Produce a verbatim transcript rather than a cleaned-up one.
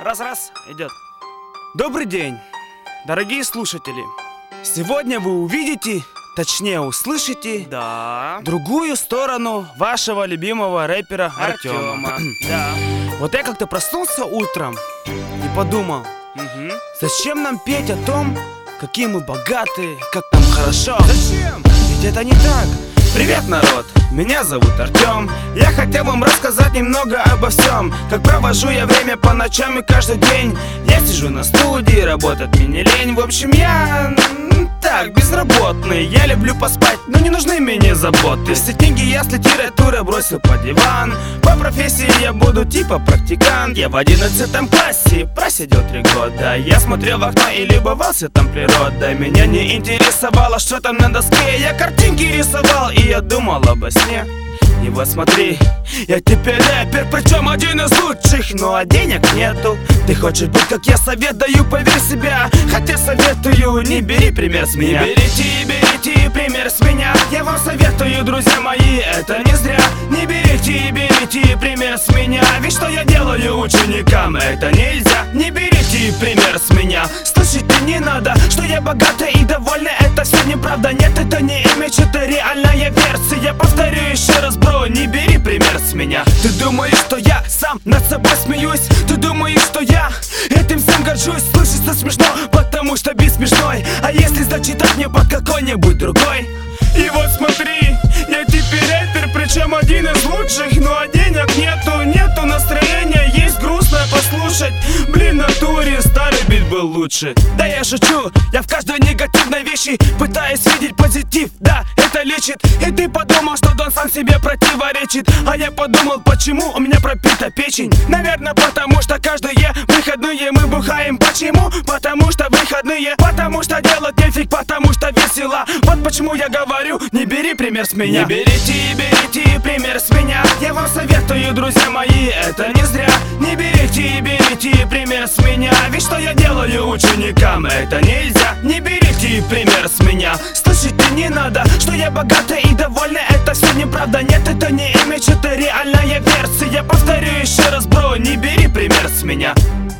Раз-раз, идет. Добрый день, дорогие слушатели. Сегодня вы увидите, точнее услышите, Да. другую сторону вашего любимого рэпера Артема. Да. Вот я как-то проснулся утром и подумал, Угу. зачем нам петь о том, какие мы богатые, как нам хорошо? Зачем? Ведь это не так. Привет, народ! Меня зовут Артем. Я хотел вам рассказать немного обо всем. Как провожу я время по ночам и каждый день. Я сижу на студии, работать мне не лень. В общем, я м, так, безработный. Я люблю поспать, но не нужны мне заботы. Все книги я с литературой бросил под диван. По профессии я буду типа практикант. Я в одиннадцатом классе просидел три года. Я смотрел в окно и любовался там природой. Меня не интересовало, что там на доске. Я картинки рисовал и я думал обо сне. И вот смотри, я теперь рэпер, причем один из лучших. Ну а денег нету. Ты хочешь быть как я, совет даю, поверь в себя. Хотя советую, не бери пример с меня. Не берите, берите пример с меня. Я вам советую, друзья мои, это не зря. Не берите, берите пример с меня. Ведь что я делаю ученикам, это нельзя. Не берите пример с меня. Слушайте, не надо, что я богатый и довольный. Это все неправда, нет, это не имидж, это реальная версия. Повторю еще раз, бро, не бери пример с меня. Ты думаешь, что я сам над собой смеюсь? Ты думаешь, что я этим всем горжусь? Слышится смешно, потому что бит смешной. А если зачитать мне под какой-нибудь другой? И вот смотри, я теперь рэпер, причем один из лучших. Ну а денег нету, нету настроения, есть грустно послушать. Блин, в натуре старый бит был лучше. Да я шучу, я в каждой негативной вещи пытаюсь видеть позитив. Да, это лечит. И ты подумал, что он сам себе противоречит. А я подумал, почему у меня пропита печень. Наверное, потому что каждые выходные мы бухаем. Почему? Потому что выходные. Потому что делать нефиг, потому что весело. Вот почему я говорю, не бери пример с меня. Не берите, берите пример с меня. Я вам советую, друзья мои, это не зря. Не берите, берите пример с меня. Ведь что я делаю ученикам, это нельзя. Не берите пример с меня. Слушайте, не надо, что я богатый и довольный. Это все неправда, нет, это не имидж, это реальная версия. Повторю еще раз, бро, не бери пример с меня.